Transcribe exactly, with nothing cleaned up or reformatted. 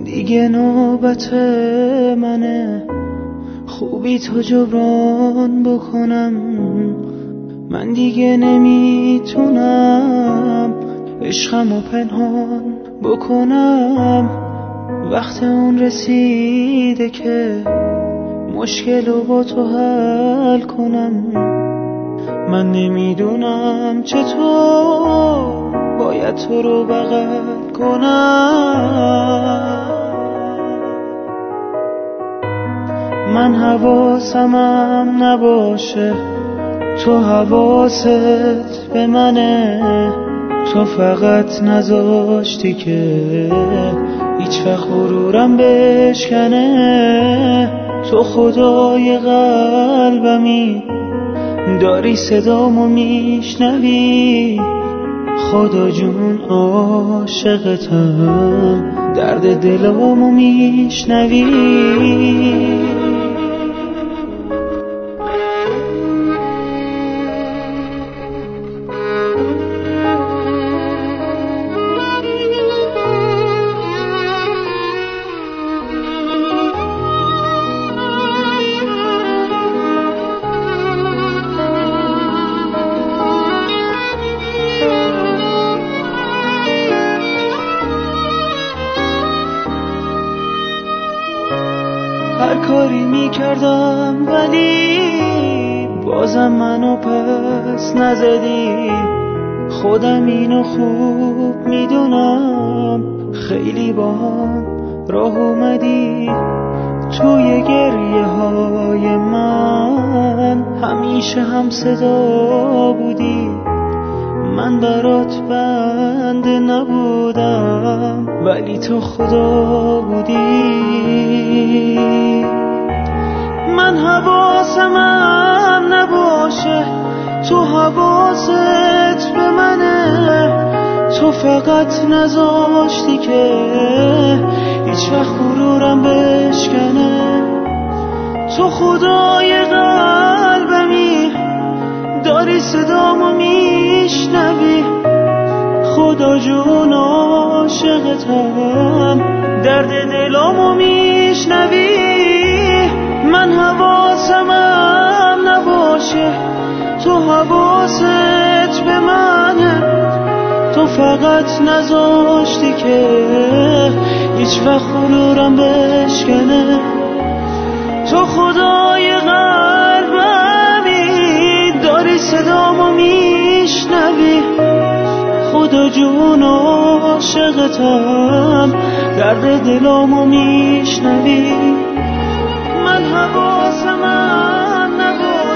دیگه نوبت منه خوبی تو جبران بکنم. من دیگه نمیتونم عشقمو پنهان بکنم. وقت اون رسیده که مشکلو با تو حل کنم. من نمیدونم چطور باید تو رو بغل کنم. من حواسمم نباشه تو حواست به منه. تو فقط نذاشتی که هیچ وقت غرورم بشکنه. تو خدای قلبمی داری صدامو میشنوی. خدا جون عاشقتم درد دلامو میشنوی. هر کاری میکردم ولی بازم منو پس نزدی. خودم اینو خوب میدونم خیلی با هم راه اومدی. توی گریه های من همیشه هم صدا بودی. من برات بنده نبودم ولی تو خدا بودی. من حواسمم نباشه تو حواست به منه. تو فقط نذاشتی که هیچ وقت غرورم بشکنه. تو خدای قلبمی داری صدامو میشنوی. خدا جون عاشقتم درد دلامو میشنوی. من حواسمم نباشه تو حواست به منه. تو فقط نذاشتی که هیچ وقت غرورم بشکنه. تو خدای قلبمی داری صدامو میشنوی. خدا جون عاشقتم درد دلامو میشنوی. من حواسمم نباشه